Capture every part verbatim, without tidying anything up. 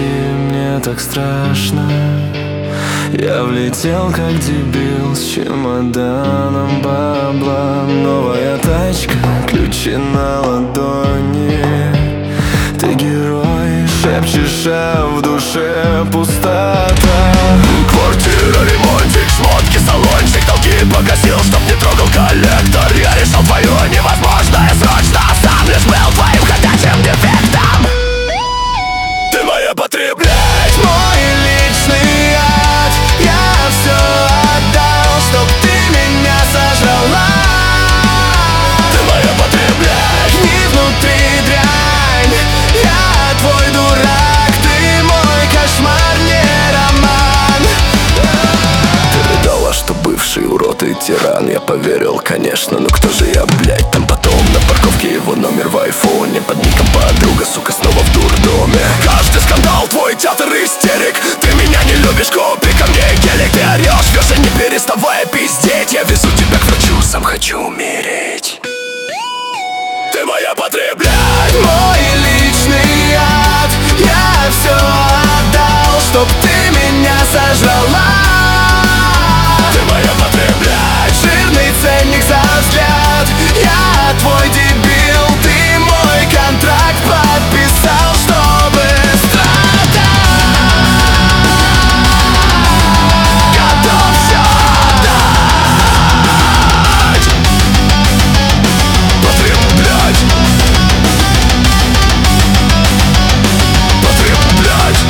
мне так страшно. Я влетел как дебил с чемоданом бабла. Новая тачка, ключи на ладони. Ты герой, шепчешь, а в душе пустота. Квартира, ремонтик, шмотки, салончик, долги погасил, чтоб не трогал коллектор. Я решил твое невозможное срочно, сам лишь был твоим ходячим дефектом. Ты моя потреблять, мой личный ад. Я все отдал, чтоб ты меня сожрала. ты моя потреблять, Не внутри дрянь, я твой дурак, ты мой кошмар, не роман. ты рыдала, что бывший урод и тиран. Я поверил, конечно, но кто же я, блядь? Там потом на парковке его номер в айфоне под ником подруга, сука, снова в дурдоме. Каждый скандал твой театр истерик. Ты меня не любишь, купи ко мне гелик. Ты орешь, вёшь, не переставая пиздеть. Я везу тебя к врачу, сам хочу умереть. Ты моя потреблять, Мой личный ад. Я все отдал, чтоб ты меня сожрала. ты моя потреблять, Жирный ценник за взгляд. Я твой дебил, ты мой контракт подписал, чтобы страдать. готов всё отдать. Потреблять, потреблять.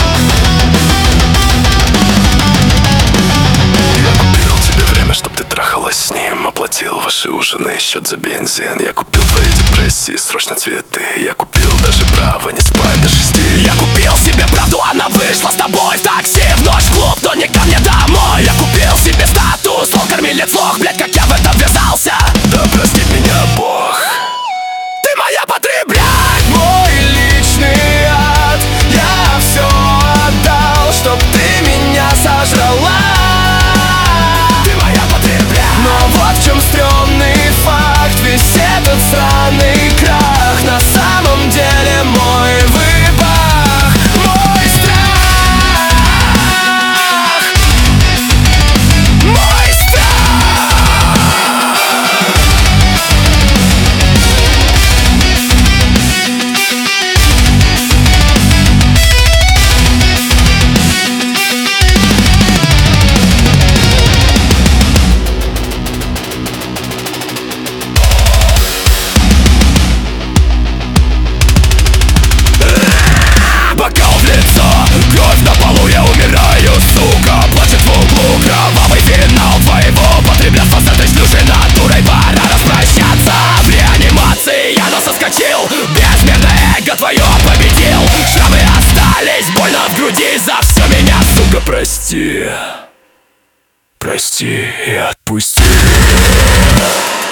Я купил тебе время, чтоб ты трахалась с ним. Оплатил ваши ужины, счет за бензин. Я купил твои депрессии, срочно цветы. Я купил даже право не спать до шести. Я купил себе правду, она вышла с тобой в такси в ночь в клуб, но не ко мне домой. Я купил себе статус, лох, кормилец, лох. Блять, как я в это ввязался. Да простит меня Бог. Ты моя потреблять, Мой личный ад. Я все отдал, чтоб ты меня сожрала. ты моя потреблять. Но вот в чем стрёмный факт. Весь этот сраный крах на самом деле мой выбор, мой страх, мой страх. Бокал в лицо, кровь на полу, я умираю, сука. Плачет в углу кровавый финал твоего потреблятства. С этой шлюшей натурой пора распрощаться. В реанимации я но соскочил, безмерное эго твое победил. Шрамы остались, больно в груди, за все меня, сука, прости. Прости и отпусти.